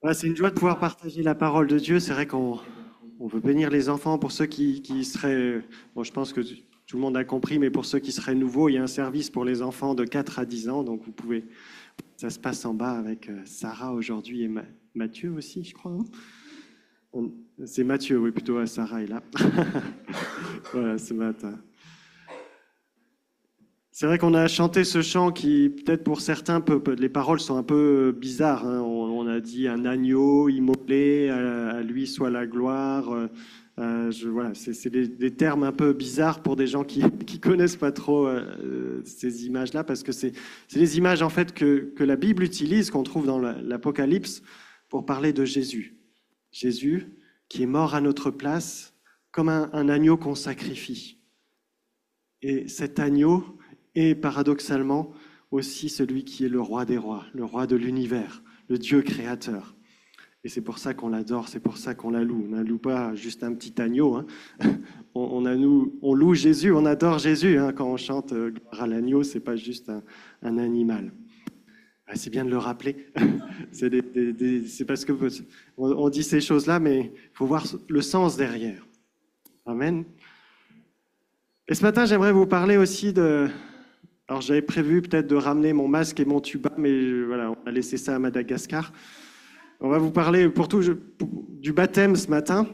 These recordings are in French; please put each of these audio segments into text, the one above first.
Ouais, c'est une joie de pouvoir partager la parole de Dieu. C'est vrai qu'on veut bénir les enfants. Pour ceux qui seraient, bon, je pense que tout le monde a compris, mais pour ceux qui seraient nouveaux, il y a un service pour les enfants de 4 à 10 ans. Donc vous pouvez, ça se passe en bas avec Sarah aujourd'hui et Mathieu aussi, je crois, hein. On- C'est Mathieu, oui, plutôt. Sarah est là. Voilà, ce matin. C'est vrai qu'on a chanté ce chant qui, peut-être pour certains, les paroles sont un peu bizarres, hein. On a dit un agneau immolé, à lui soit la gloire. Voilà, c'est des termes un peu bizarres pour des gens qui qui connaissent pas trop ces images-là, parce que c'est des images en fait que la Bible utilise, qu'on trouve dans l'Apocalypse, pour parler de Jésus. Jésus qui est mort à notre place comme un agneau qu'on sacrifie. Et cet agneau est paradoxalement aussi celui qui est le roi des rois, le roi de l'univers, le Dieu créateur. Et c'est pour ça qu'on l'adore, c'est pour ça qu'on la loue. On ne loue pas juste un petit agneau, hein. On loue Jésus, on adore Jésus, hein. Quand on chante Gloire à l'agneau, c'est pas juste un animal. Ah, c'est bien de le rappeler. C'est parce que on dit ces choses-là, mais il faut voir le sens derrière. Amen. Et ce matin, j'aimerais vous parler aussi de... Alors j'avais prévu peut-être de ramener mon masque et mon tuba, mais voilà, on a laissé ça à Madagascar. On va vous parler du baptême ce matin.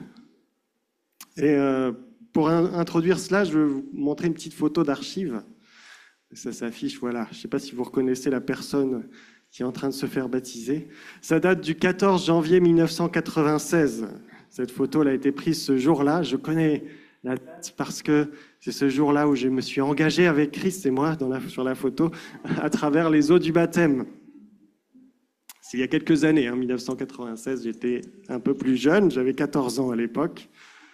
Et pour introduire cela, je vais vous montrer une petite photo d'archive. Ça s'affiche, voilà. Je ne sais pas si vous reconnaissez la personne qui est en train de se faire baptiser. Ça date du 14 janvier 1996. Cette photo elle a été prise ce jour-là. Je connais la date parce que c'est ce jour-là où je me suis engagé avec Christ et moi sur la photo à travers les eaux du baptême. C'est il y a quelques années, hein, 1996, j'étais un peu plus jeune, j'avais 14 ans à l'époque.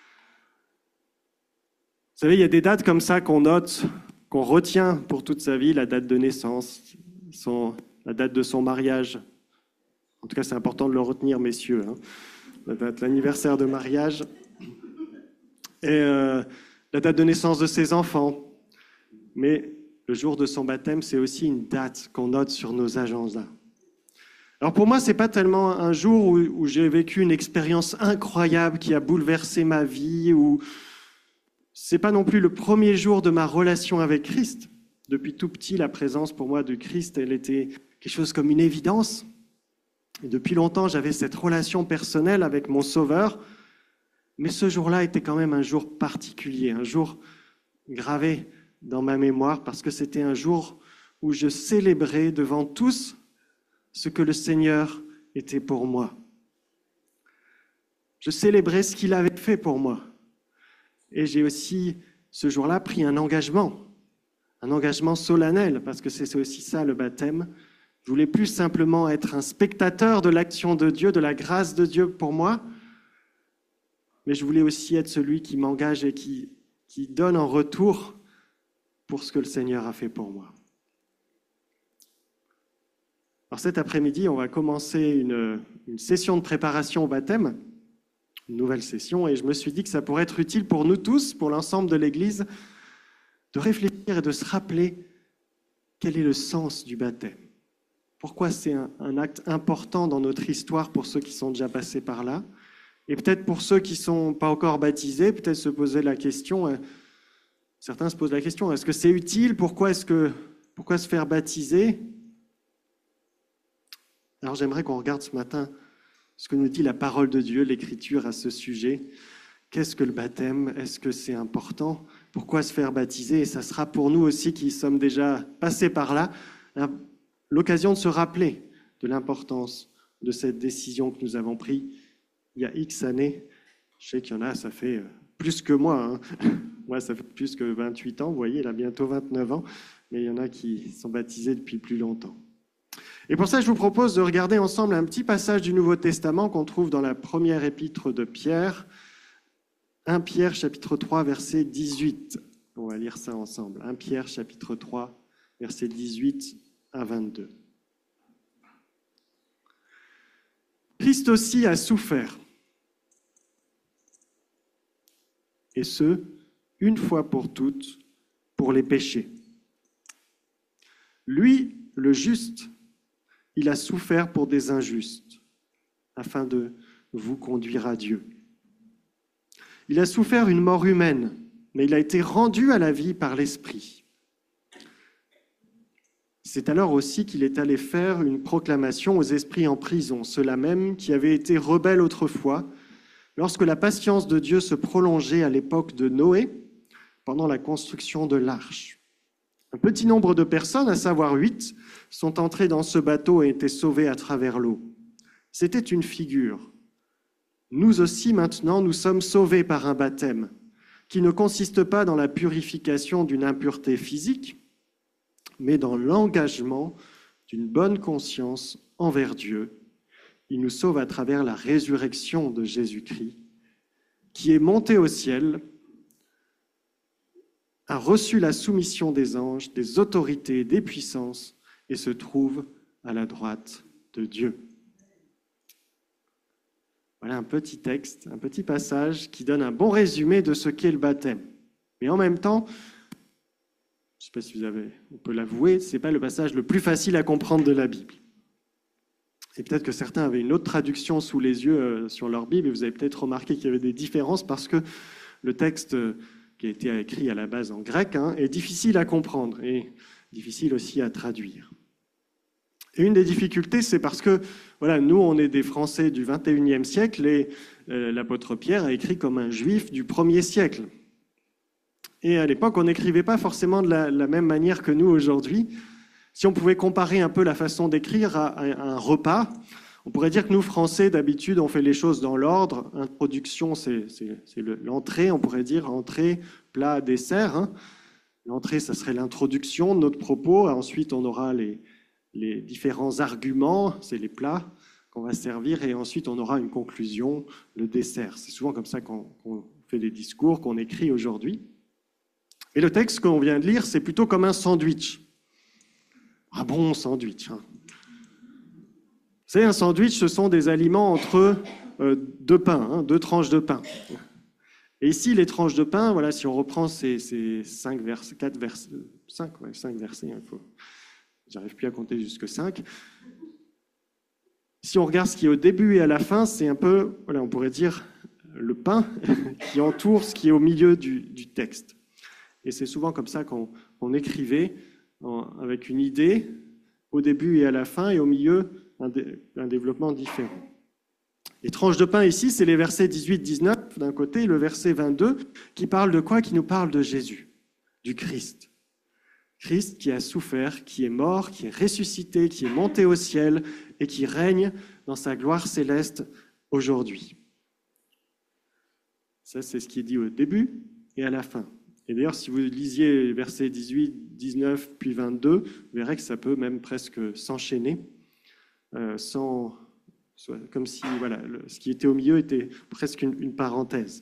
Vous savez, il y a des dates comme ça qu'on note, qu'on retient pour toute sa vie, la date de naissance, la date de son mariage. En tout cas, c'est important de le retenir, messieurs, hein. La date, l'anniversaire de mariage et la date de naissance de ses enfants. Mais le jour de son baptême, c'est aussi une date qu'on note sur nos agendas. Alors pour moi, c'est pas tellement un jour où j'ai vécu une expérience incroyable qui a bouleversé ma vie, ou c'est pas non plus le premier jour de ma relation avec Christ. Depuis tout petit, la présence pour moi de Christ, elle était quelque chose comme une évidence. Et depuis longtemps, j'avais cette relation personnelle avec mon Sauveur. Mais ce jour-là était quand même un jour particulier, un jour gravé dans ma mémoire, parce que c'était un jour où je célébrais devant tous ce que le Seigneur était pour moi. Je célébrais ce qu'il avait fait pour moi. Et j'ai aussi, ce jour-là, pris un engagement solennel, parce que c'est aussi ça le baptême. Je voulais plus simplement être un spectateur de l'action de Dieu, de la grâce de Dieu pour moi, mais je voulais aussi être celui qui m'engage et qui donne en retour pour ce que le Seigneur a fait pour moi. Alors cet après-midi, on va commencer une session de préparation au baptême, une nouvelle session, et je me suis dit que ça pourrait être utile pour nous tous, pour l'ensemble de l'Église, de réfléchir et de se rappeler quel est le sens du baptême. Pourquoi c'est un acte important dans notre histoire pour ceux qui sont déjà passés par là, et peut-être pour ceux qui ne sont pas encore baptisés, peut-être se poser la question, certains se posent la question, est-ce que c'est utile? Pourquoi se faire baptiser? Alors j'aimerais qu'on regarde ce matin ce que nous dit la parole de Dieu, l'Écriture à ce sujet. Qu'est-ce que le baptême? Est-ce que c'est important? Pourquoi se faire baptiser? Et ça sera pour nous aussi qui sommes déjà passés par là, l'occasion de se rappeler de l'importance de cette décision que nous avons prise il y a X années. Je sais qu'il y en a, ça fait plus que moi, hein. Moi, ça fait plus que 28 ans, vous voyez, il a bientôt 29 ans, mais il y en a qui sont baptisés depuis plus longtemps. Et pour ça, je vous propose de regarder ensemble un petit passage du Nouveau Testament qu'on trouve dans la première épître de Pierre, 1 Pierre chapitre 3, verset 18. On va lire ça ensemble. 1 Pierre chapitre 3, verset 18 à 22. Christ aussi a souffert, et ce, une fois pour toutes, pour les péchés. Lui, le juste, il a souffert pour des injustes, afin de vous conduire à Dieu. Il a souffert une mort humaine, mais il a été rendu à la vie par l'Esprit. C'est alors aussi qu'il est allé faire une proclamation aux esprits en prison, ceux-là même qui avaient été rebelles autrefois, lorsque la patience de Dieu se prolongeait à l'époque de Noé, pendant la construction de l'arche. Un petit nombre de personnes, à savoir 8, sont entrées dans ce bateau et étaient sauvées à travers l'eau. C'était une figure. Nous aussi, maintenant, nous sommes sauvés par un baptême, qui ne consiste pas dans la purification d'une impureté physique, mais dans l'engagement d'une bonne conscience envers Dieu. Il nous sauve à travers la résurrection de Jésus-Christ, qui est monté au ciel, a reçu la soumission des anges, des autorités, des puissances, et se trouve à la droite de Dieu. Voilà un petit texte, un petit passage qui donne un bon résumé de ce qu'est le baptême. Mais en même temps, je ne sais pas si on peut l'avouer, ce n'est pas le passage le plus facile à comprendre de la Bible. Et peut-être que certains avaient une autre traduction sous les yeux sur leur Bible, et vous avez peut-être remarqué qu'il y avait des différences parce que le texte qui a été écrit à la base en grec est difficile à comprendre et difficile aussi à traduire. Et une des difficultés, c'est parce que nous, on est des Français du 21e siècle et l'apôtre Pierre a écrit comme un juif du 1er siècle. Et à l'époque, on n'écrivait pas forcément de la même manière que nous aujourd'hui. Si on pouvait comparer un peu la façon d'écrire à un repas, on pourrait dire que nous, Français, d'habitude, on fait les choses dans l'ordre. Introduction, c'est l'entrée, on pourrait dire entrée, plat, dessert. L'entrée, ça serait l'introduction de notre propos. Ensuite, on aura les différents arguments, c'est les plats qu'on va servir. Et ensuite, on aura une conclusion, le dessert. C'est souvent comme ça qu'on fait des discours, qu'on écrit aujourd'hui. Et le texte qu'on vient de lire, c'est plutôt comme un sandwich. Un bon sandwich. Vous savez, un sandwich, ce sont des aliments entre deux pains, 2 tranches de pain. Et ici, les tranches de pain, si on reprend ces 5 versets, 5 versets, j'arrive plus à compter jusque 5. Si on regarde ce qui est au début et à la fin, c'est un peu, on pourrait dire, le pain qui entoure ce qui est au milieu du texte. Et c'est souvent comme ça qu'on écrivait, avec une idée au début et à la fin, et au milieu, un développement différent. Les tranches de pain ici, c'est les versets 18-19 d'un côté, et le verset 22, qui parle de quoi? Qui nous parle de Jésus, du Christ. Christ qui a souffert, qui est mort, qui est ressuscité, qui est monté au ciel et qui règne dans sa gloire céleste aujourd'hui. Ça, c'est ce qui est dit au début et à la fin. Et d'ailleurs, si vous lisiez les versets 18, 19, puis 22, vous verrez que ça peut même presque s'enchaîner, comme si ce qui était au milieu était presque une parenthèse.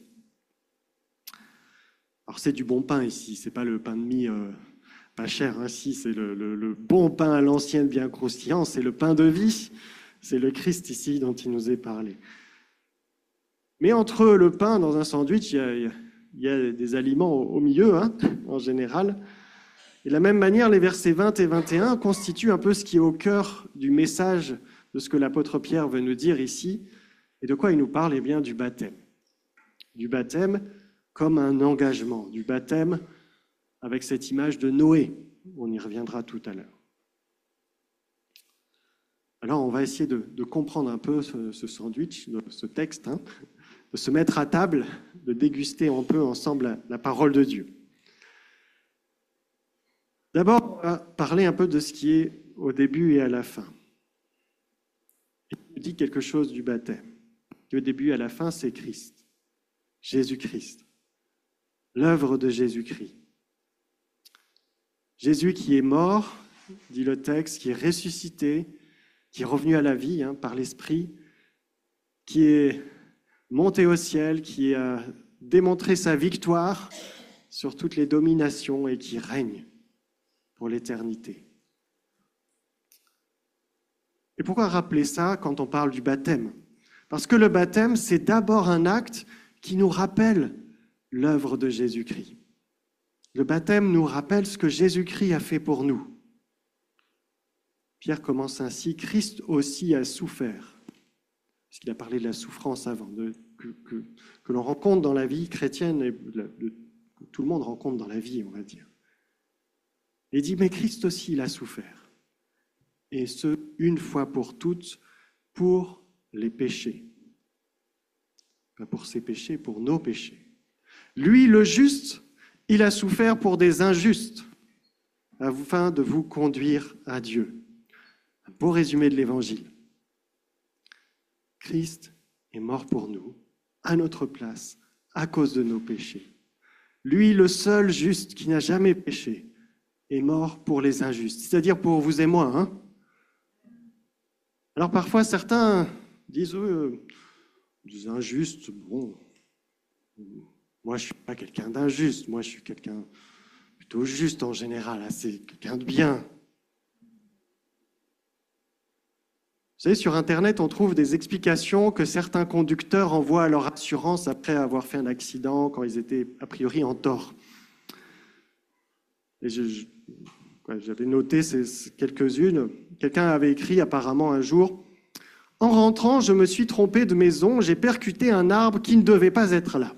Alors c'est du bon pain ici, c'est pas le pain de mie pas cher, ici c'est le bon pain à l'ancienne bien croustillant, c'est le pain de vie, c'est le Christ ici dont il nous est parlé. Mais entre le pain dans un sandwich, il y a des aliments au milieu, en général. Et de la même manière, les versets 20 et 21 constituent un peu ce qui est au cœur du message de ce que l'apôtre Pierre veut nous dire ici. Et de quoi il nous parle? Eh bien, du baptême. Du baptême comme un engagement. Du baptême avec cette image de Noé. On y reviendra tout à l'heure. Alors, on va essayer de comprendre un peu ce sandwich, ce texte, de se mettre à table, de déguster un peu ensemble la parole de Dieu. D'abord, on va parler un peu de ce qui est au début et à la fin. Il nous dit quelque chose du baptême. Au début et à la fin, c'est Christ, Jésus-Christ, l'œuvre de Jésus-Christ. Jésus qui est mort, dit le texte, qui est ressuscité, qui est revenu à la vie par l'Esprit, qui est monté au ciel, qui a démontré sa victoire sur toutes les dominations et qui règne pour l'éternité. Et pourquoi rappeler ça quand on parle du baptême? Parce que le baptême, c'est d'abord un acte qui nous rappelle l'œuvre de Jésus-Christ. Le baptême nous rappelle ce que Jésus-Christ a fait pour nous. Pierre commence ainsi, Christ aussi a souffert, puisqu'il a parlé de la souffrance avant, que l'on rencontre dans la vie chrétienne, et que tout le monde rencontre dans la vie, on va dire. Et il dit, mais Christ aussi, il a souffert. Et ce, une fois pour toutes, pour les péchés. Pas pour ses péchés, pour nos péchés. Lui, le juste, il a souffert pour des injustes, afin de vous conduire à Dieu. Un beau résumé de l'Évangile. Christ est mort pour nous, à notre place, à cause de nos péchés. Lui, le seul juste qui n'a jamais péché, est mort pour les injustes, c'est-à-dire pour vous et moi. Hein. Alors parfois, certains disent, des injustes, bon, moi je ne suis pas quelqu'un d'injuste, moi je suis quelqu'un plutôt juste en général, c'est quelqu'un de bien. Vous savez, sur Internet, on trouve des explications que certains conducteurs envoient à leur assurance après avoir fait un accident, quand ils étaient a priori en tort. Et j'avais noté quelques-unes. Quelqu'un avait écrit apparemment un jour, « En rentrant, je me suis trompé de maison, j'ai percuté un arbre qui ne devait pas être là. »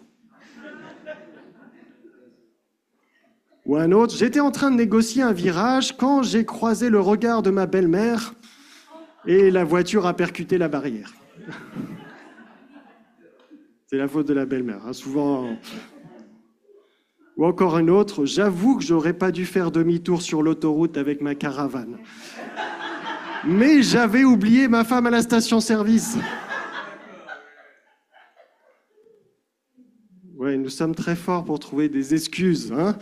Ou un autre, « J'étais en train de négocier un virage quand j'ai croisé le regard de ma belle-mère et la voiture a percuté la barrière. » C'est la faute de la belle-mère, hein, souvent. Ou encore un autre, « J'avoue que j'aurais pas dû faire demi-tour sur l'autoroute avec ma caravane. Mais j'avais oublié ma femme à la station-service. » Ouais, nous sommes très forts pour trouver des excuses, hein.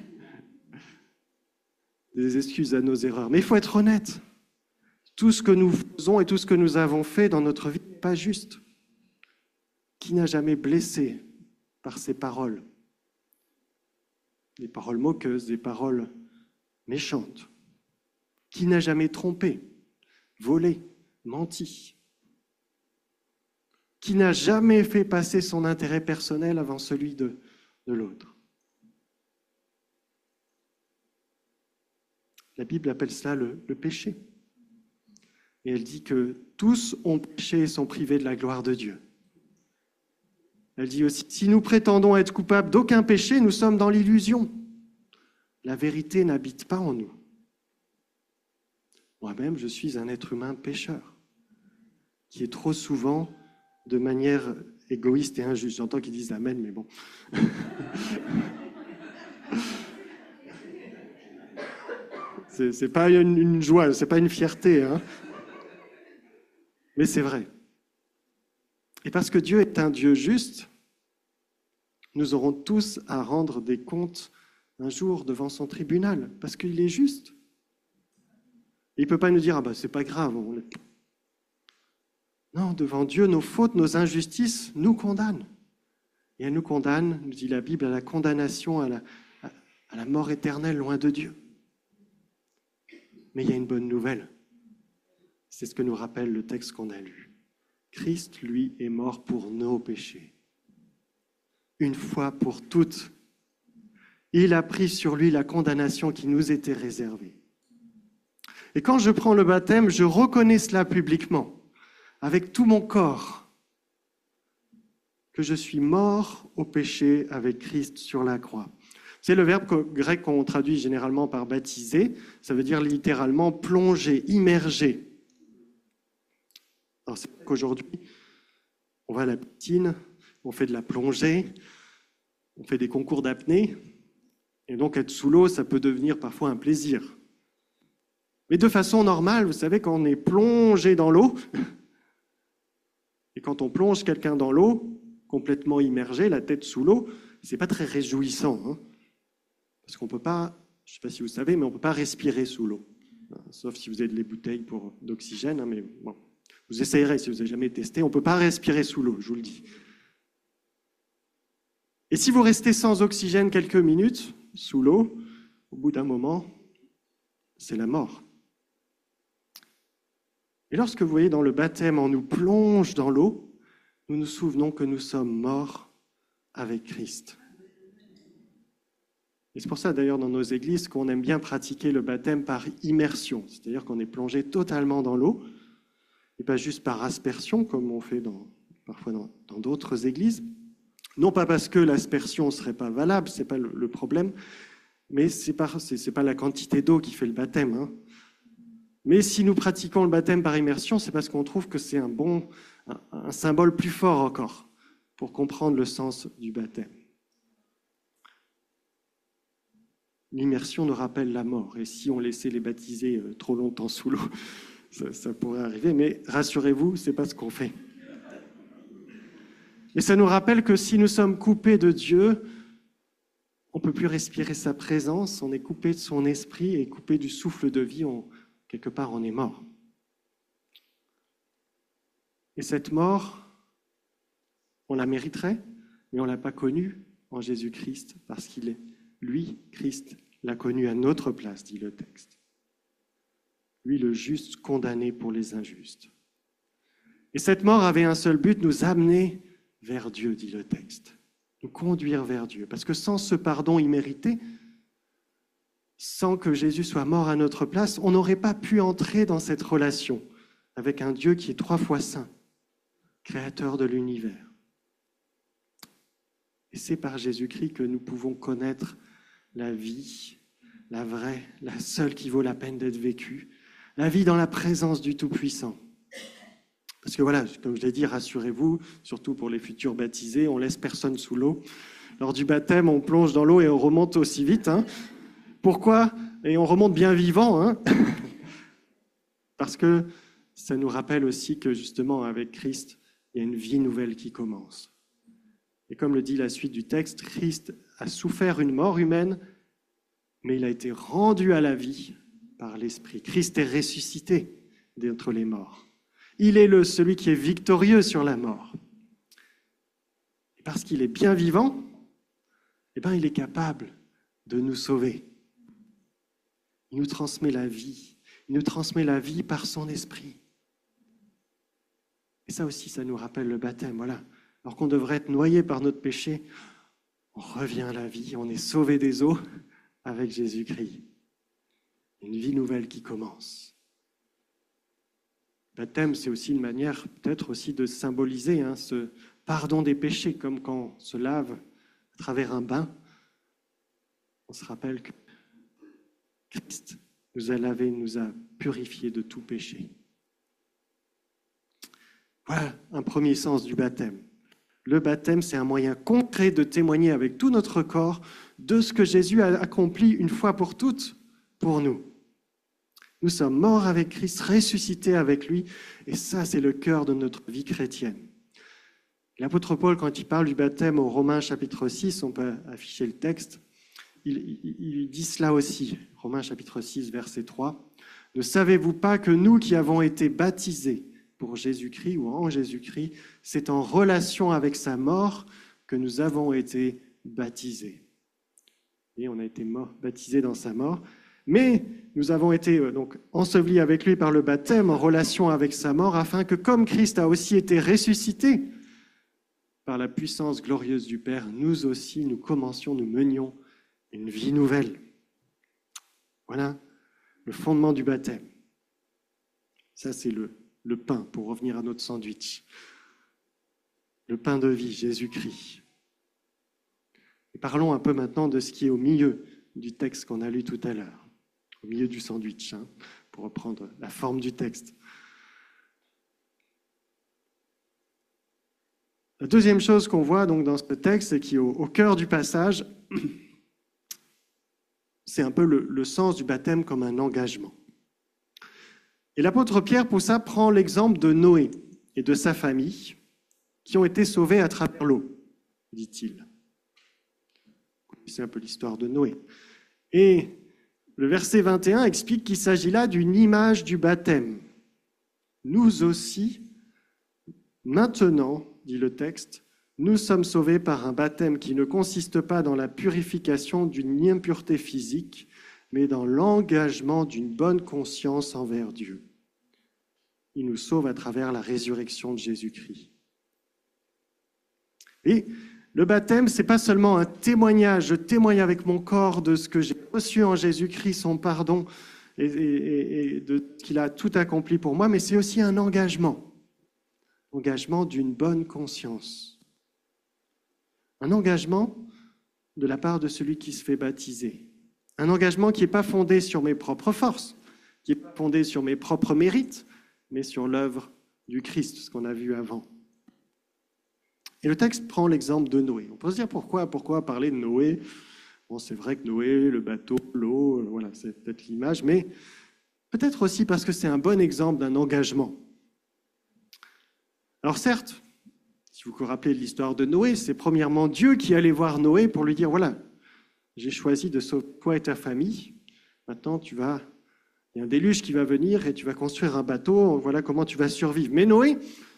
Des excuses à nos erreurs. Mais il faut être honnête. Tout ce que nous faisons et tout ce que nous avons fait dans notre vie n'est pas juste. Qui n'a jamais blessé par ses paroles? Des paroles moqueuses, des paroles méchantes. Qui n'a jamais trompé, volé, menti? Qui n'a jamais fait passer son intérêt personnel avant celui de l'autre? La Bible appelle cela le péché. Et elle dit que tous ont péché et sont privés de la gloire de Dieu. Elle dit aussi, si nous prétendons être coupables d'aucun péché, nous sommes dans l'illusion. La vérité n'habite pas en nous. Moi-même, je suis un être humain pécheur, qui est trop souvent de manière égoïste et injuste. J'entends qu'ils disent amen, mais bon. C'est pas une joie, c'est pas une fierté, hein. Mais c'est vrai. Et parce que Dieu est un Dieu juste, nous aurons tous à rendre des comptes un jour devant son tribunal, parce qu'il est juste. Il ne peut pas nous dire, c'est pas grave. Non, devant Dieu, nos fautes, nos injustices nous condamnent. Et elles nous condamnent, nous dit la Bible, à la condamnation, à la mort éternelle loin de Dieu. Mais il y a une bonne nouvelle. C'est ce que nous rappelle le texte qu'on a lu. Christ, lui, est mort pour nos péchés. Une fois pour toutes. Il a pris sur lui la condamnation qui nous était réservée. Et quand je prends le baptême, je reconnais cela publiquement, avec tout mon corps, que je suis mort au péché avec Christ sur la croix. C'est le verbe grec qu'on traduit généralement par baptiser, ça veut dire littéralement plonger, immerger. Alors c'est qu'aujourd'hui, on va à la piscine, on fait de la plongée, on fait des concours d'apnée, et donc être sous l'eau, ça peut devenir parfois un plaisir. Mais de façon normale, vous savez, quand on est plongé dans l'eau, et quand on plonge quelqu'un dans l'eau, complètement immergé, la tête sous l'eau, c'est pas très réjouissant, hein, parce qu'on peut pas, je ne sais pas si vous savez, mais on ne peut pas respirer sous l'eau, sauf si vous avez les bouteilles d'oxygène, hein, mais bon. Vous essayerez si vous n'avez jamais testé. On ne peut pas respirer sous l'eau, je vous le dis. Et si vous restez sans oxygène quelques minutes sous l'eau, au bout d'un moment, c'est la mort. Et lorsque vous voyez dans le baptême, on nous plonge dans l'eau, nous nous souvenons que nous sommes morts avec Christ. Et c'est pour ça d'ailleurs dans nos églises qu'on aime bien pratiquer le baptême par immersion, c'est-à-dire qu'on est plongé totalement dans l'eau. et pas juste par aspersion, comme on fait parfois dans d'autres églises. Non pas parce que l'aspersion ne serait pas valable, ce n'est pas le problème, mais ce n'est pas la quantité d'eau qui fait le baptême. Hein. Mais si nous pratiquons le baptême par immersion, c'est parce qu'on trouve que c'est un symbole plus fort encore pour comprendre le sens du baptême. L'immersion nous rappelle la mort, et si on laissait les baptisés trop longtemps sous l'eau, ça pourrait arriver, mais rassurez-vous, ce n'est pas ce qu'on fait. Et ça nous rappelle que si nous sommes coupés de Dieu, on ne peut plus respirer sa présence, on est coupé de son esprit et coupé du souffle de vie, quelque part on est mort. Et cette mort, on la mériterait, mais on ne l'a pas connue en Jésus-Christ, parce qu'il est, lui, Christ, l'a connu à notre place, dit le texte. Lui, le juste condamné pour les injustes. Et cette mort avait un seul but, nous amener vers Dieu, dit le texte. Nous conduire vers Dieu. Parce que sans ce pardon immérité, sans que Jésus soit mort à notre place, on n'aurait pas pu entrer dans cette relation avec un Dieu qui est 3 fois saint, créateur de l'univers. Et c'est par Jésus-Christ que nous pouvons connaître la vie, la vraie, la seule qui vaut la peine d'être vécue, la vie dans la présence du Tout-Puissant. Parce que voilà, comme je l'ai dit, rassurez-vous, surtout pour les futurs baptisés, on laisse personne sous l'eau. Lors du baptême, on plonge dans l'eau et on remonte aussi vite. Hein. Pourquoi ? Et on remonte bien vivant. Hein. Parce que ça nous rappelle aussi que justement, avec Christ, il y a une vie nouvelle qui commence. Et comme le dit la suite du texte, Christ a souffert une mort humaine, mais il a été rendu à la vie par l'Esprit. Christ est ressuscité d'entre les morts. Il est celui qui est victorieux sur la mort. Et parce qu'il est bien vivant, il est capable de nous sauver. Il nous transmet la vie. Il nous transmet la vie par son Esprit. Et ça aussi, ça nous rappelle le baptême. Voilà. Alors qu'on devrait être noyé par notre péché, on revient à la vie, on est sauvé des eaux avec Jésus-Christ. Une vie nouvelle qui commence. Le baptême, c'est aussi une manière peut-être aussi de symboliser ce pardon des péchés, comme quand on se lave à travers un bain. On se rappelle que Christ nous a lavés, nous a purifiés de tout péché. Voilà un premier sens du baptême. Le baptême, c'est un moyen concret de témoigner avec tout notre corps de ce que Jésus a accompli une fois pour toutes pour nous. Nous sommes morts avec Christ, ressuscités avec lui, et ça, c'est le cœur de notre vie chrétienne. L'apôtre Paul, quand il parle du baptême au Romains chapitre 6, on peut afficher le texte, il dit cela aussi, Romains chapitre 6, verset 3. « Ne savez-vous pas que nous qui avons été baptisés pour Jésus-Christ ou en Jésus-Christ, c'est en relation avec sa mort que nous avons été baptisés. » Et on a été baptisés dans sa mort, mais nous avons été donc ensevelis avec lui par le baptême en relation avec sa mort, afin que comme Christ a aussi été ressuscité par la puissance glorieuse du Père, nous aussi, nous menions une vie nouvelle. Voilà le fondement du baptême. Ça, c'est le pain, pour revenir à notre sandwich. Le pain de vie, Jésus-Christ. Et parlons un peu maintenant de ce qui est au milieu du texte qu'on a lu tout à l'heure, au milieu du sandwich, pour reprendre la forme du texte. La deuxième chose qu'on voit donc dans ce texte et qui est au cœur du passage, c'est un peu le sens du baptême comme un engagement. Et l'apôtre Pierre, pour ça, prend l'exemple de Noé et de sa famille qui ont été sauvés à travers l'eau, dit-il. C'est un peu l'histoire de Noé. Et le verset 21 explique qu'il s'agit là d'une image du baptême. Nous aussi, maintenant, dit le texte, nous sommes sauvés par un baptême qui ne consiste pas dans la purification d'une impureté physique, mais dans l'engagement d'une bonne conscience envers Dieu. Il nous sauve à travers la résurrection de Jésus-Christ. Et le baptême, ce n'est pas seulement un témoignage, je témoigne avec mon corps de ce que j'ai reçu en Jésus-Christ, son pardon, et qu'il a tout accompli pour moi, mais c'est aussi un engagement d'une bonne conscience. Un engagement de la part de celui qui se fait baptiser. Un engagement qui n'est pas fondé sur mes propres forces, qui n'est pas fondé sur mes propres mérites, mais sur l'œuvre du Christ, ce qu'on a vu avant. Et le texte prend l'exemple de Noé. On peut se dire pourquoi parler de Noé? Bon, c'est vrai que Noé, le bateau, l'eau, voilà, c'est peut-être l'image, mais peut-être aussi parce que c'est un bon exemple d'un engagement. Alors certes, si vous vous rappelez de l'histoire de Noé, c'est premièrement Dieu qui allait voir Noé pour lui dire, voilà, j'ai choisi de sauver toi et ta famille, maintenant il y a un déluge qui va venir et tu vas construire un bateau, voilà comment tu vas survivre. Mais Noé,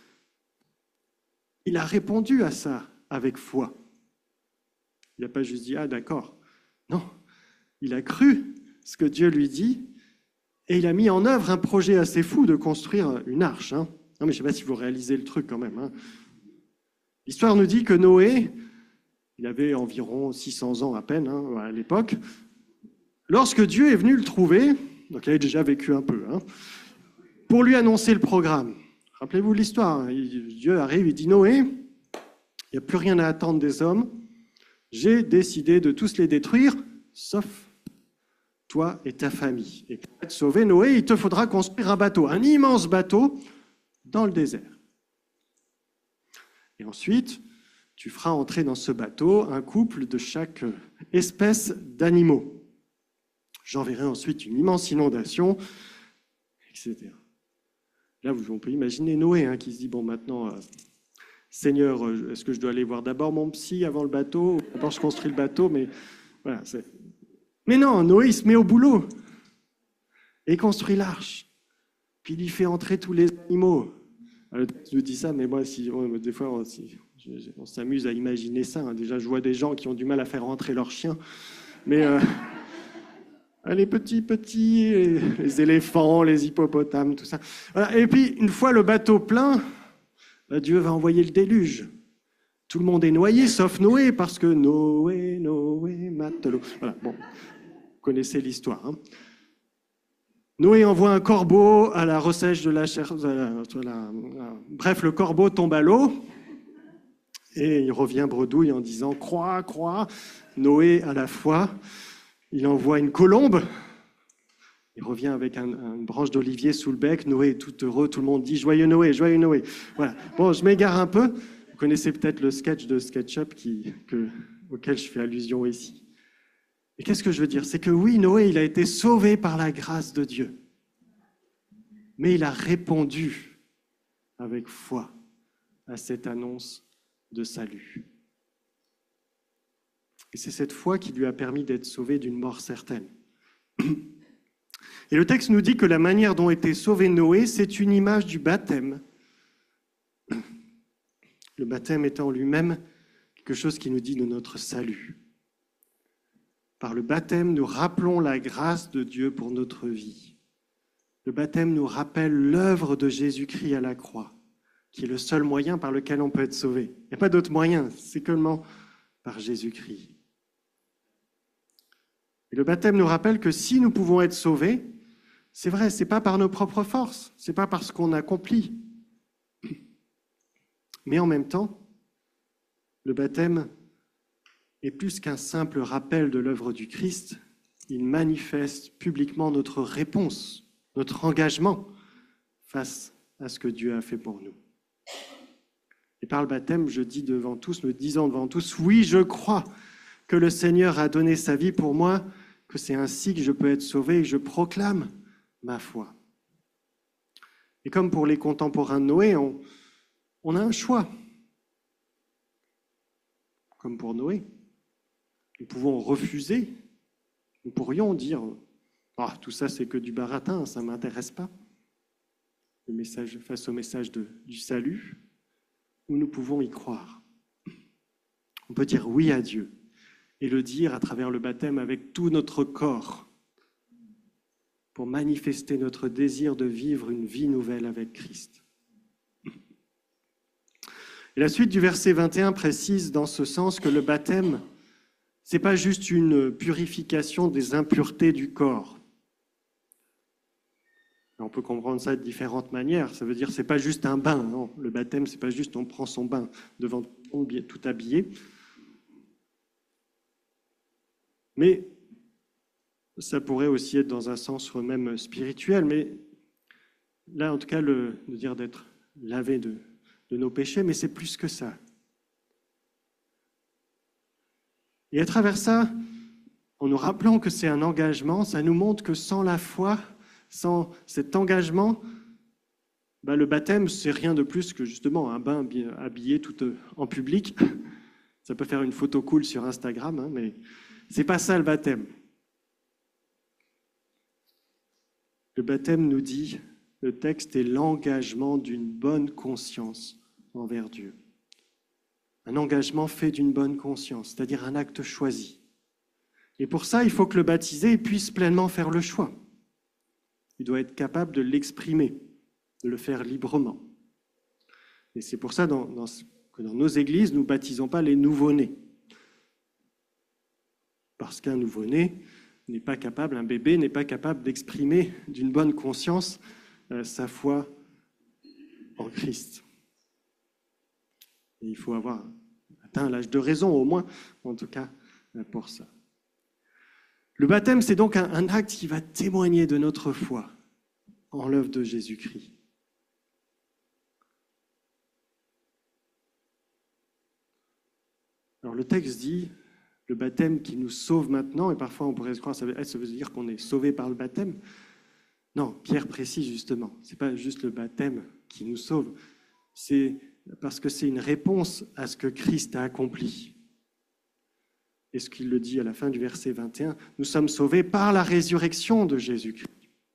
il a répondu à ça avec foi. Il n'a pas juste dit, ah d'accord. Non, il a cru ce que Dieu lui dit et il a mis en œuvre un projet assez fou de construire une arche. Non, mais je ne sais pas si vous réalisez le truc quand même. L'histoire nous dit que Noé, il avait environ 600 ans à peine à l'époque, lorsque Dieu est venu le trouver, donc il avait déjà vécu un peu, pour lui annoncer le programme. Rappelez-vous l'histoire, Dieu arrive, il dit Noé, il n'y a plus rien à attendre des hommes, j'ai décidé de tous les détruire, sauf toi et ta famille. Et pour être sauvé, Noé, il te faudra construire un bateau, un immense bateau dans le désert. Et ensuite, tu feras entrer dans ce bateau un couple de chaque espèce d'animaux. J'enverrai ensuite une immense inondation, etc. Là, on peut imaginer Noé qui se dit, bon, maintenant, Seigneur, est-ce que je dois aller voir d'abord mon psy avant le bateau? D'abord, je construis le bateau, mais voilà. Mais non, Noé, il se met au boulot et il construit l'arche. Puis il y fait entrer tous les animaux. Je dis ça, mais moi, des fois, on s'amuse à imaginer ça. Déjà, je vois des gens qui ont du mal à faire rentrer leurs chiens. Mais les petits, les éléphants, les hippopotames, tout ça. Voilà. Et puis, une fois le bateau plein, Dieu va envoyer le déluge. Tout le monde est noyé, sauf Noé, parce que Noé, matelot. Voilà, bon, vous connaissez l'histoire. Noé envoie un corbeau à la ressèche de la chair. Bref, le corbeau tombe à l'eau et il revient bredouille en disant « Croix, croix ». Noé à la foi, il envoie une colombe. Il revient avec une branche d'olivier sous le bec. Noé est tout heureux. Tout le monde dit « Joyeux Noé, joyeux Noé ». Voilà. Bon, je m'égare un peu. Vous connaissez peut-être le sketch de SketchUp auquel je fais allusion ici. Et qu'est-ce que je veux dire? C'est que oui, Noé, il a été sauvé par la grâce de Dieu. Mais il a répondu avec foi à cette annonce de salut. Et c'est cette foi qui lui a permis d'être sauvé d'une mort certaine. Et le texte nous dit que la manière dont était sauvé Noé, c'est une image du baptême. Le baptême étant en lui-même quelque chose qui nous dit de notre salut. Par le baptême, nous rappelons la grâce de Dieu pour notre vie. Le baptême nous rappelle l'œuvre de Jésus-Christ à la croix, qui est le seul moyen par lequel on peut être sauvé. Il n'y a pas d'autre moyen, c'est seulement par Jésus-Christ. Et le baptême nous rappelle que si nous pouvons être sauvés, c'est vrai, ce n'est pas par nos propres forces, ce n'est pas parce qu'on accomplit. Mais en même temps, le baptême est plus qu'un simple rappel de l'œuvre du Christ, il manifeste publiquement notre réponse, notre engagement face à ce que Dieu a fait pour nous. Et par le baptême, je dis devant tous, nous disons devant tous, oui, je crois que le Seigneur a donné sa vie pour moi, que c'est ainsi que je peux être sauvé et je proclame ma foi. Et comme pour les contemporains de Noé, on a un choix. Comme pour Noé. Nous pouvons refuser, nous pourrions dire « Ah, tout ça, c'est que du baratin, ça ne m'intéresse pas », face au message du salut, ou nous pouvons y croire. On peut dire oui à Dieu et le dire à travers le baptême avec tout notre corps pour manifester notre désir de vivre une vie nouvelle avec Christ. Et la suite du verset 21 précise dans ce sens que le baptême, ce n'est pas juste une purification des impuretés du corps. On peut comprendre ça de différentes manières. Ça veut dire que ce n'est pas juste un bain. Non. Le baptême, ce n'est pas juste on prend son bain devant tout habillé. Mais ça pourrait aussi être dans un sens même spirituel. Mais là, en tout cas, de dire d'être lavé de nos péchés, mais c'est plus que ça. Et à travers ça, en nous rappelant que c'est un engagement, ça nous montre que sans la foi, sans cet engagement, le baptême, c'est rien de plus que justement un bain habillé tout en public. Ça peut faire une photo cool sur Instagram, mais c'est pas ça le baptême. Le baptême nous dit, le texte est l'engagement d'une bonne conscience envers Dieu. Un engagement fait d'une bonne conscience, c'est-à-dire un acte choisi. Et pour ça, il faut que le baptisé puisse pleinement faire le choix. Il doit être capable de l'exprimer, de le faire librement. Et c'est pour ça que dans nos églises, nous ne baptisons pas les nouveau-nés. Parce qu'un nouveau-né n'est pas capable, un bébé n'est pas capable d'exprimer d'une bonne conscience sa foi en Christ. Et il faut avoir atteint l'âge de raison, au moins, en tout cas, pour ça. Le baptême, c'est donc un acte qui va témoigner de notre foi en l'œuvre de Jésus-Christ. Alors le texte dit, le baptême qui nous sauve maintenant, et parfois on pourrait se croire, ça veut dire qu'on est sauvé par le baptême. Non, Pierre précise justement, ce n'est pas juste le baptême qui nous sauve, c'est parce que c'est une réponse à ce que Christ a accompli. Et ce qu'il le dit à la fin du verset 21, nous sommes sauvés par la résurrection de Jésus-Christ.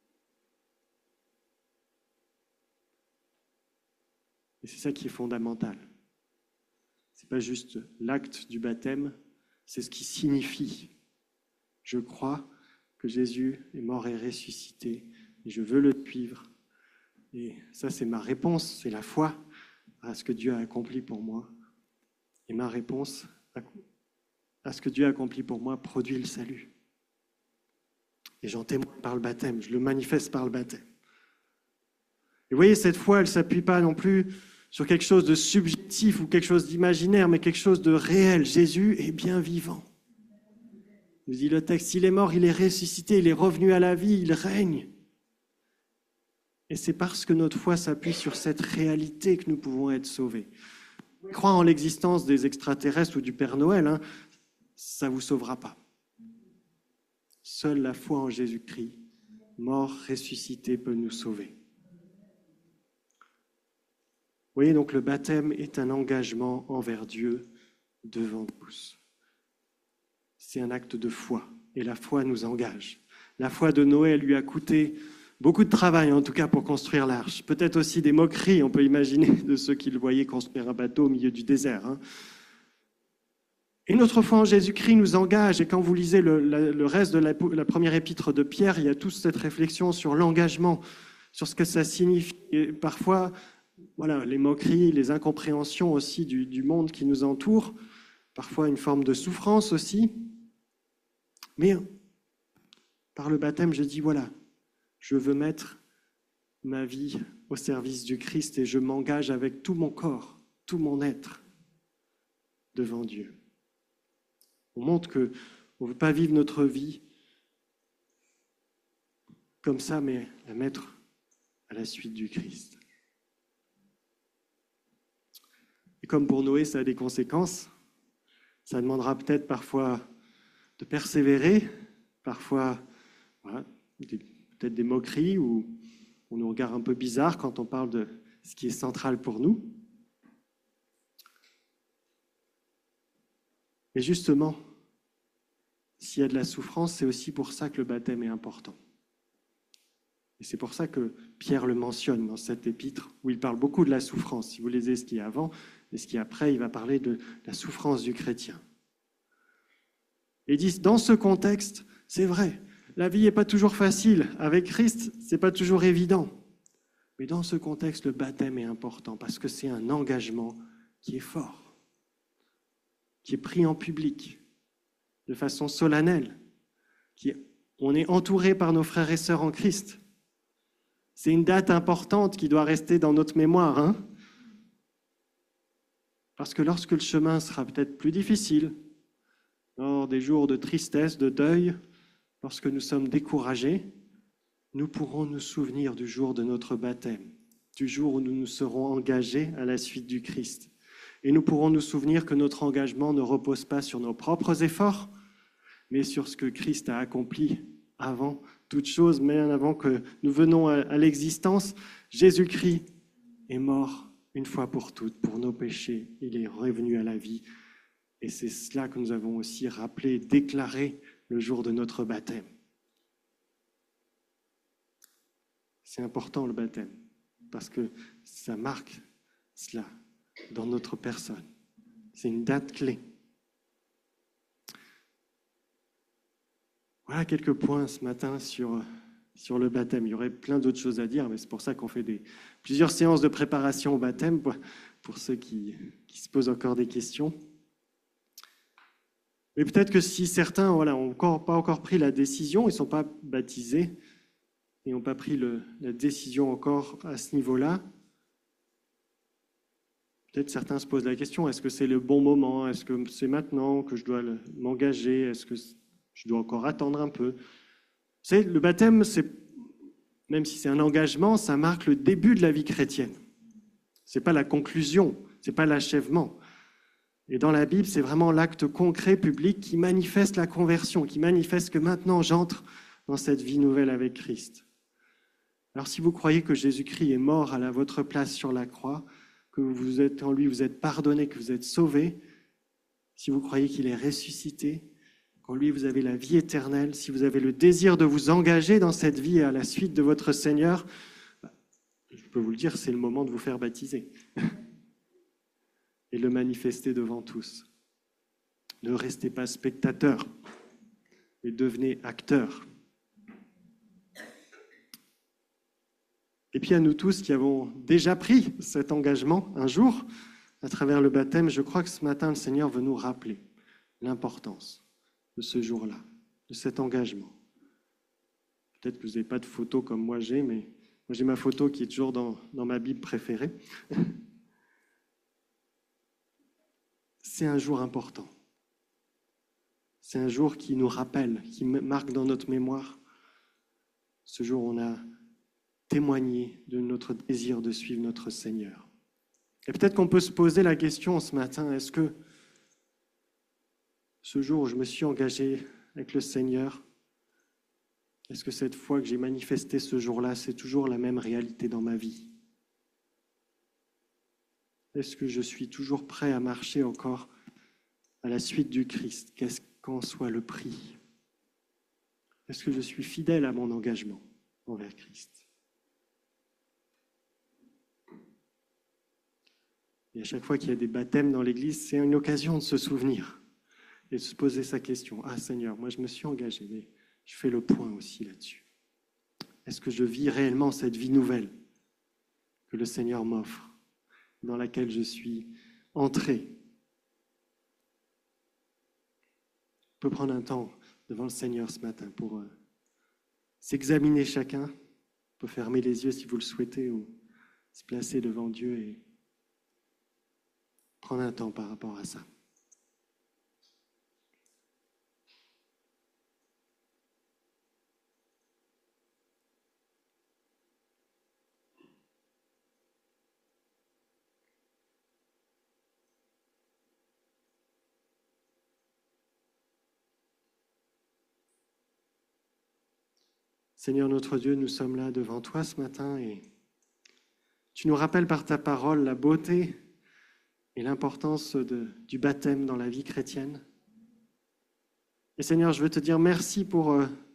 Et c'est ça qui est fondamental. Ce n'est pas juste l'acte du baptême, c'est ce qui signifie. Je crois que Jésus est mort et ressuscité, et je veux le suivre. Et ça, c'est ma réponse, c'est la foi à ce que Dieu a accompli pour moi. Et ma réponse à ce que Dieu a accompli pour moi produit le salut. Et j'en témoigne par le baptême, je le manifeste par le baptême. Et vous voyez, cette foi, elle ne s'appuie pas non plus sur quelque chose de subjectif ou quelque chose d'imaginaire, mais quelque chose de réel. Jésus est bien vivant. Nous dit le texte, il est mort, il est ressuscité, il est revenu à la vie, il règne. Et c'est parce que notre foi s'appuie sur cette réalité que nous pouvons être sauvés. Croire en l'existence des extraterrestres ou du Père Noël, ça ne vous sauvera pas. Seule la foi en Jésus-Christ, mort, ressuscité, peut nous sauver. Vous voyez, donc le baptême est un engagement envers Dieu devant tous. C'est un acte de foi, et la foi nous engage. La foi de Noé lui a coûté beaucoup de travail, en tout cas, pour construire l'arche. Peut-être aussi des moqueries, on peut imaginer, de ceux qui le voyaient construire un bateau au milieu du désert. Et notre foi en Jésus-Christ nous engage, et quand vous lisez le reste de la première épître de Pierre, il y a toute cette réflexion sur l'engagement, sur ce que ça signifie. Et parfois, voilà, les moqueries, les incompréhensions aussi du monde qui nous entoure, parfois une forme de souffrance aussi. Mais par le baptême, je dis, voilà, je veux mettre ma vie au service du Christ et je m'engage avec tout mon corps, tout mon être devant Dieu. On montre qu'on ne veut pas vivre notre vie comme ça, mais la mettre à la suite du Christ. Et comme pour Noé, ça a des conséquences. Ça demandera peut-être parfois de persévérer, parfois voilà, peut-être des moqueries ou on nous regarde un peu bizarre quand on parle de ce qui est central pour nous. Mais justement, s'il y a de la souffrance, c'est aussi pour ça que le baptême est important. Et c'est pour ça que Pierre le mentionne dans cette épître où il parle beaucoup de la souffrance. Si vous lisez ce qui est avant et ce qui est après, il va parler de la souffrance du chrétien. Et il dit, dans ce contexte, c'est vrai, la vie n'est pas toujours facile. Avec Christ, ce n'est pas toujours évident. Mais dans ce contexte, le baptême est important parce que c'est un engagement qui est fort, qui est pris en public, de façon solennelle. On est entouré par nos frères et sœurs en Christ. C'est une date importante qui doit rester dans notre mémoire, hein? Parce que lorsque le chemin sera peut-être plus difficile, lors des jours de tristesse, de deuil, lorsque nous sommes découragés, nous pourrons nous souvenir du jour de notre baptême, du jour où nous nous serons engagés à la suite du Christ. Et nous pourrons nous souvenir que notre engagement ne repose pas sur nos propres efforts, mais sur ce que Christ a accompli avant toute chose, même avant que nous venons à l'existence. Jésus-Christ est mort une fois pour toutes pour nos péchés. Il est revenu à la vie. Et c'est cela que nous avons aussi rappelé, déclaré le jour de notre baptême. C'est important le baptême, parce que ça marque cela dans notre personne. C'est une date clé. Voilà quelques points ce matin sur le baptême. Il y aurait plein d'autres choses à dire, mais c'est pour ça qu'on fait plusieurs séances de préparation au baptême, pour ceux qui se posent encore des questions. Mais peut-être que si certains n'ont pas encore pris la décision, ils ne sont pas baptisés, et n'ont pas pris la décision encore à ce niveau-là, peut-être certains se posent la question, est-ce que c'est le bon moment? Est-ce que c'est maintenant que je dois m'engager? Est-ce que je dois encore attendre un peu? Vous savez, le baptême, même si c'est un engagement, ça marque le début de la vie chrétienne. Ce n'est pas la conclusion, ce n'est pas l'achèvement. Et dans la Bible, c'est vraiment l'acte concret, public, qui manifeste la conversion, qui manifeste que maintenant j'entre dans cette vie nouvelle avec Christ. Alors si vous croyez que Jésus-Christ est mort à votre place sur la croix, que vous êtes en lui, vous êtes pardonné, que vous êtes sauvé, si vous croyez qu'il est ressuscité, qu'en lui vous avez la vie éternelle, si vous avez le désir de vous engager dans cette vie à la suite de votre Seigneur, je peux vous le dire, c'est le moment de vous faire baptiser et le manifester devant tous. Ne restez pas spectateurs, mais devenez acteurs. Et puis à nous tous qui avons déjà pris cet engagement un jour, à travers le baptême, je crois que ce matin, le Seigneur veut nous rappeler l'importance de ce jour-là, de cet engagement. Peut-être que vous n'avez pas de photo comme moi j'ai, mais moi j'ai ma photo qui est toujours dans ma Bible préférée. C'est un jour important. C'est un jour qui nous rappelle, qui marque dans notre mémoire ce jour où on a témoigné de notre désir de suivre notre Seigneur. Et peut-être qu'on peut se poser la question ce matin, est-ce que ce jour où je me suis engagé avec le Seigneur, est-ce que cette foi que j'ai manifestée ce jour-là, c'est toujours la même réalité dans ma vie? Est-ce que je suis toujours prêt à marcher encore à la suite du Christ, qu'est-ce qu'en soit le prix? Est-ce que je suis fidèle à mon engagement envers Christ? Et à chaque fois qu'il y a des baptêmes dans l'Église, c'est une occasion de se souvenir et de se poser sa question. Ah Seigneur, moi je me suis engagé, mais je fais le point aussi là-dessus. Est-ce que je vis réellement cette vie nouvelle que le Seigneur m'offre, dans laquelle je suis entré? On peut prendre un temps devant le Seigneur ce matin pour s'examiner chacun. On peut fermer les yeux si vous le souhaitez ou se placer devant Dieu et prendre un temps par rapport à ça. Seigneur notre Dieu, nous sommes là devant toi ce matin et tu nous rappelles par ta parole la beauté et l'importance du baptême dans la vie chrétienne. Et Seigneur, je veux te dire merci pour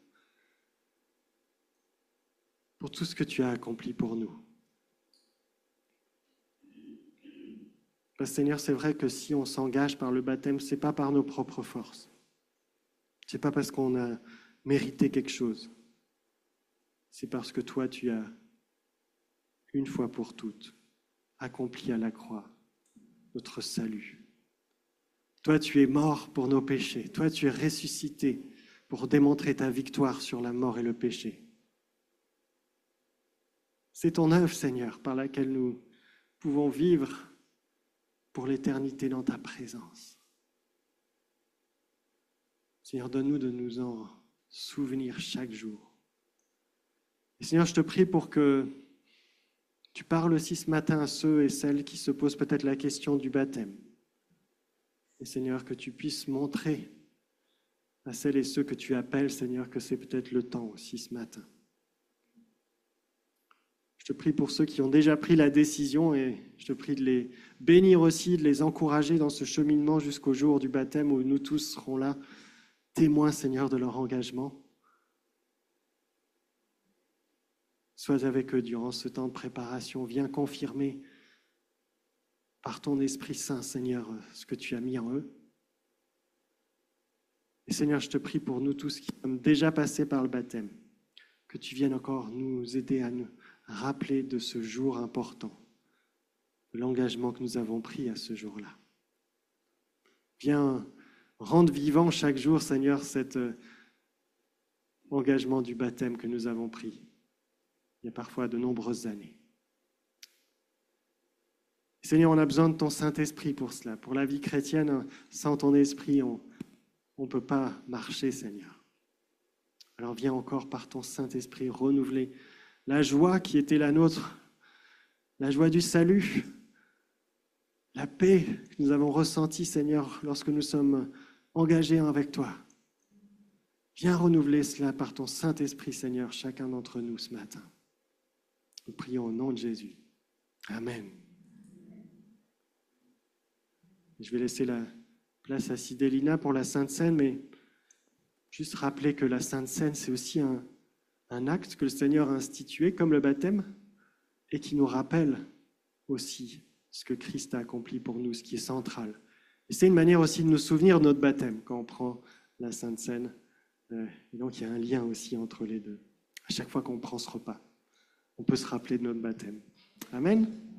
tout ce que tu as accompli pour nous. Parce que Seigneur, c'est vrai que si on s'engage par le baptême, ce n'est pas par nos propres forces. Ce n'est pas parce qu'on a mérité quelque chose. C'est parce que toi, tu as, une fois pour toutes, accompli à la croix notre salut. Toi, tu es mort pour nos péchés. Toi, tu es ressuscité pour démontrer ta victoire sur la mort et le péché. C'est ton œuvre, Seigneur, par laquelle nous pouvons vivre pour l'éternité dans ta présence. Seigneur, donne-nous de nous en souvenir chaque jour. Et Seigneur, je te prie pour que tu parles aussi ce matin à ceux et celles qui se posent peut-être la question du baptême. Et Seigneur, que tu puisses montrer à celles et ceux que tu appelles, Seigneur, que c'est peut-être le temps aussi ce matin. Je te prie pour ceux qui ont déjà pris la décision et je te prie de les bénir aussi, de les encourager dans ce cheminement jusqu'au jour du baptême où nous tous serons là, témoins, Seigneur, de leur engagement. Sois avec eux durant ce temps de préparation. Viens confirmer par ton Esprit Saint, Seigneur, ce que tu as mis en eux. Et Seigneur, je te prie pour nous tous qui sommes déjà passés par le baptême, que tu viennes encore nous aider à nous rappeler de ce jour important, de l'engagement que nous avons pris à ce jour-là. Viens rendre vivant chaque jour, Seigneur, cet engagement du baptême que nous avons pris il y a parfois de nombreuses années. Seigneur, on a besoin de ton Saint-Esprit pour cela. Pour la vie chrétienne, sans ton Esprit, on ne peut pas marcher, Seigneur. Alors viens encore par ton Saint-Esprit renouveler la joie qui était la nôtre, la joie du salut, la paix que nous avons ressentie, Seigneur, lorsque nous sommes engagés avec toi. Viens renouveler cela par ton Saint-Esprit, Seigneur, chacun d'entre nous ce matin. Nous prions au nom de Jésus. Amen. Je vais laisser la place à Sidélina pour la Sainte Seine, mais juste rappeler que la Sainte Seine, c'est aussi un acte que le Seigneur a institué, comme le baptême, et qui nous rappelle aussi ce que Christ a accompli pour nous, ce qui est central. Et c'est une manière aussi de nous souvenir de notre baptême quand on prend la Sainte Seine. Et donc, il y a un lien aussi entre les deux. À chaque fois qu'on prend ce repas, on peut se rappeler de notre baptême. Amen.